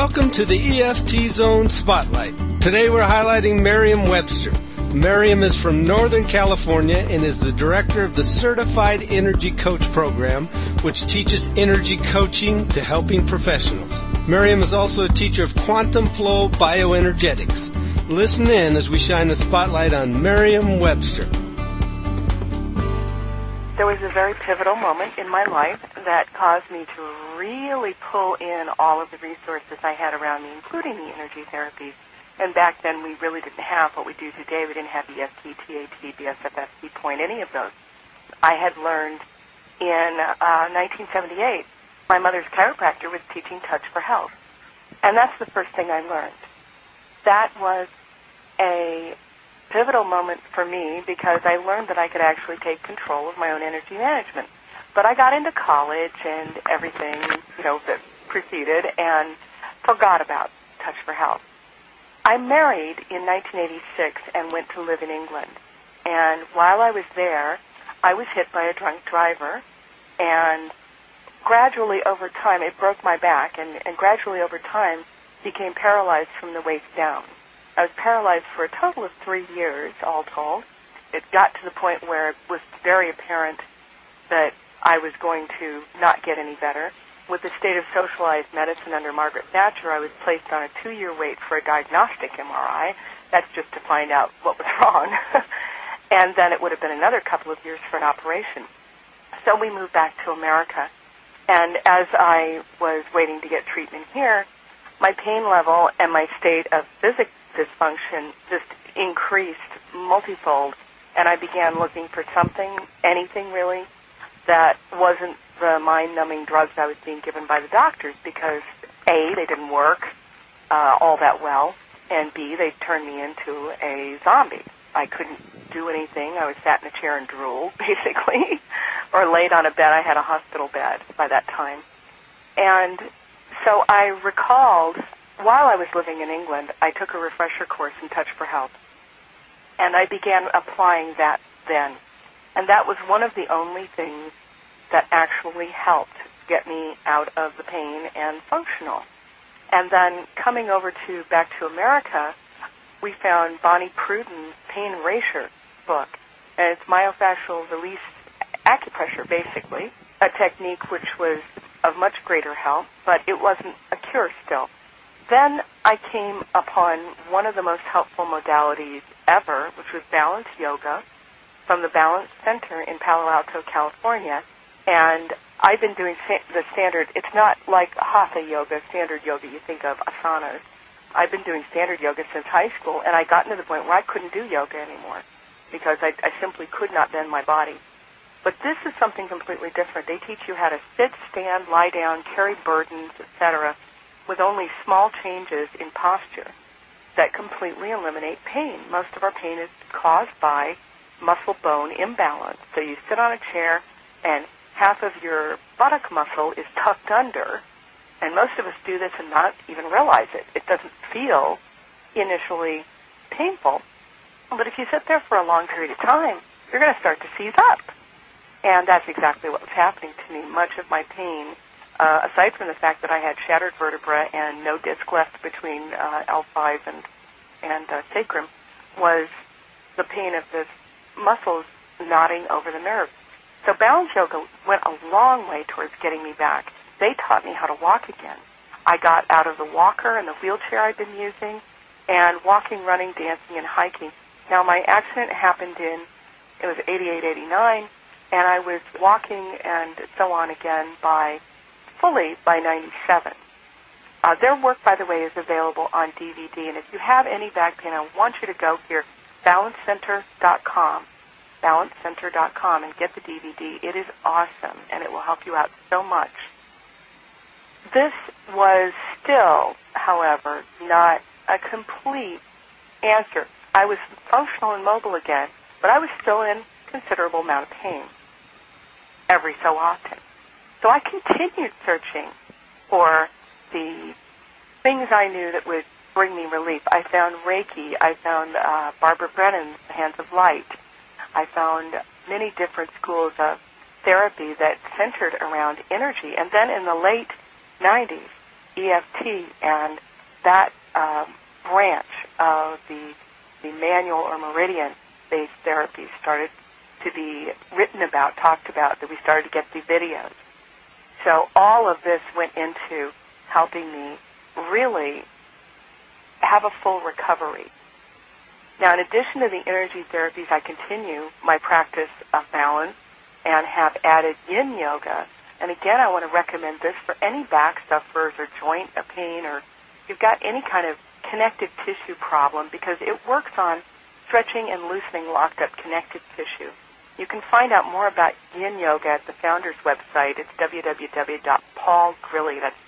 Welcome to the EFT Zone Spotlight. Today we're highlighting Merriam-Webster. Merriam is from Northern California and is the director of the Certified Energy Coach program, which teaches energy coaching to helping professionals. Merriam is also a teacher of quantum flow bioenergetics. Listen in as we shine the spotlight on Merriam-Webster. There was a very pivotal moment in my life that caused me to really pull in all of the resources I had around me, including the energy therapies. And back then, we really didn't have what we do today. We didn't have EFT, TAT, BSFFC, point, any of those. I had learned in 1978, my mother's chiropractor was teaching Touch for Health. And that's the first thing I learned. That was a pivotal moment for me because I learned that I could actually take control of my own energy management. But I got into college and everything, that preceded and forgot about Touch for Health. I married in 1986 and went to live in England. And while I was there, I was hit by a drunk driver, and gradually over time, it broke my back, and gradually over time became paralyzed from the waist down. I was paralyzed for a total of 3 years, all told. It got to the point where it was very apparent that I was going to not get any better. With the state of socialized medicine under Margaret Thatcher, I was placed on a 2-year wait for a diagnostic MRI. That's just to find out what was wrong. And then it would have been another couple of years for an operation. So we moved back to America. And as I was waiting to get treatment here, my pain level and my state of physical dysfunction just increased multifold, and I began looking for something, anything really, that wasn't the mind-numbing drugs I was being given by the doctors because, A, they didn't work all that well, and B, they turned me into a zombie. I couldn't do anything. I was sat in a chair and drooled, basically, or laid on a bed. I had a hospital bed by that time. And so I recalled, while I was living in England, I took a refresher course in Touch for Health, and I began applying that then. And that was one of the only things that actually helped get me out of the pain and functional. And then coming over back to America, we found Bonnie Pruden's Pain Erasure book, and it's myofascial release acupressure, basically, a technique which was of much greater help, but it wasn't a cure still. Then I came upon one of the most helpful modalities ever, which was Balance Yoga from the Balance Center in Palo Alto, California. And I've been doing the standard, it's not like Hatha Yoga, standard yoga you think of, asanas. I've been doing standard yoga since high school, and I got to the point where I couldn't do yoga anymore because I simply could not bend my body. But this is something completely different. They teach you how to sit, stand, lie down, carry burdens, etc., with only small changes in posture that completely eliminate pain. Most of our pain is caused by muscle-bone imbalance. So you sit on a chair and half of your buttock muscle is tucked under, and most of us do this and not even realize it. It doesn't feel initially painful, but if you sit there for a long period of time, you're going to start to seize up. And that's exactly what was happening to me. Much of my pain, aside from the fact that I had shattered vertebra and no disc left between L5 and sacrum, was the pain of the muscles knotting over the nerves. So Balance Yoga went a long way towards getting me back. They taught me how to walk again. I got out of the walker and the wheelchair I'd been using, and walking, running, dancing, and hiking. Now, my accident happened it was 88, 89, and I was walking and so on again fully by 97. Their work, by the way, is available on DVD, and if you have any back pain, I want you to go here, balancecenter.com, balancecenter.com, and get the DVD. It is awesome, and it will help you out so much. This was still, however, not a complete answer. I was functional and mobile again, but I was still in considerable amount of pain every so often. So I continued searching for the things I knew that would bring me relief. I found Reiki. I found Barbara Brennan's Hands of Light. I found many different schools of therapy that centered around energy. And then in the late 90s, EFT and that branch of the manual or meridian-based therapy started to be written about, talked about, that we started to get the videos. So all of this went into helping me really have a full recovery. Now, in addition to the energy therapies, I continue my practice of balance and have added yin yoga. And again, I want to recommend this for any back sufferers or joint pain, or if you've got any kind of connective tissue problem, because it works on stretching and loosening locked up connective tissue. You can find out more about yin yoga at the founder's website. It's www.paulgrilley, that's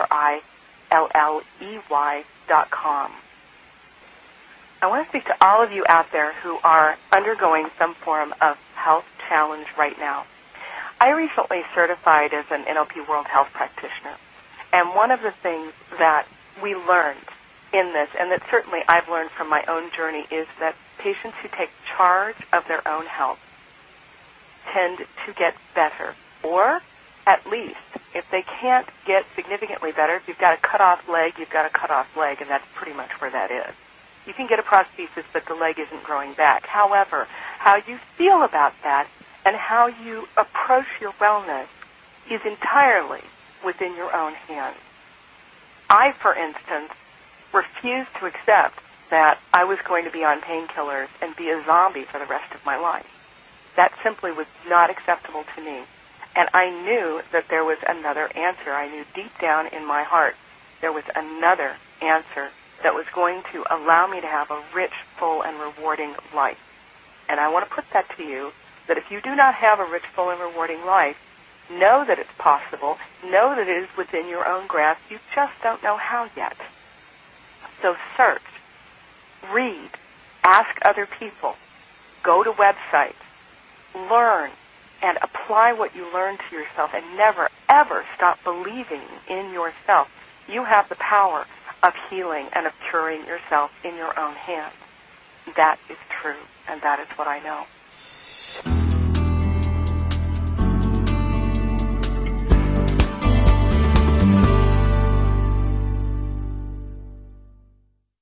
CRILLEY.com. I want to speak to all of you out there who are undergoing some form of health challenge right now. I recently certified as an NLP World Health Practitioner, and one of the things that we learned in this, and that certainly I've learned from my own journey, is that patients who take charge of their own health tend to get better, or at least, if they can't get significantly better, if you've got a cut-off leg, you've got a cut-off leg, and that's pretty much where that is. You can get a prosthesis, but the leg isn't growing back. However, how you feel about that and how you approach your wellness is entirely within your own hands. I, for instance, refused to accept that I was going to be on painkillers and be a zombie for the rest of my life. That simply was not acceptable to me. And I knew that there was another answer. I knew deep down in my heart there was another answer that was going to allow me to have a rich, full, and rewarding life. And I want to put that to you, that if you do not have a rich, full, and rewarding life, know that it's possible, know that it is within your own grasp, you just don't know how yet. So search, read, ask other people, go to websites, learn, and apply what you learn to yourself, and never, ever stop believing in yourself. You have the power of healing and of curing yourself in your own hands. That is true, and that is what I know.